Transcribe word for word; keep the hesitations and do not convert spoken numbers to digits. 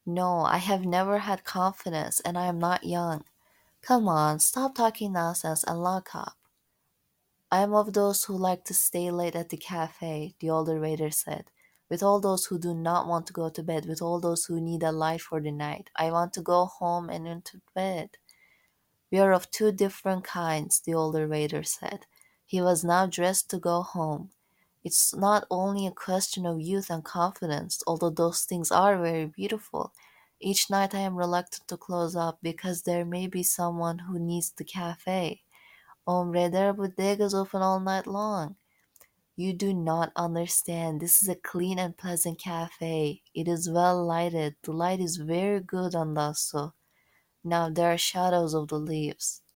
No, I have never had confidence and I am not young. Come on, stop talking nonsense and lock up. I am of those who like to stay late at the cafe, the older waiter said. With all those who do not want to go to bed, with all those who need a life for the night. I want to go home and into bed. We are of two different kinds, the older waiter said. He was now dressed to go home. It's not only a question of youth and confidence, although those things are very beautiful. Each night I am reluctant to close up because there may be someone who needs the cafe. Hombre, there are bodegas open all night long. You do not understand. This is a clean and pleasant cafe. It is well lighted. The light is very good on Lasso. Now there are shadows of the leaves.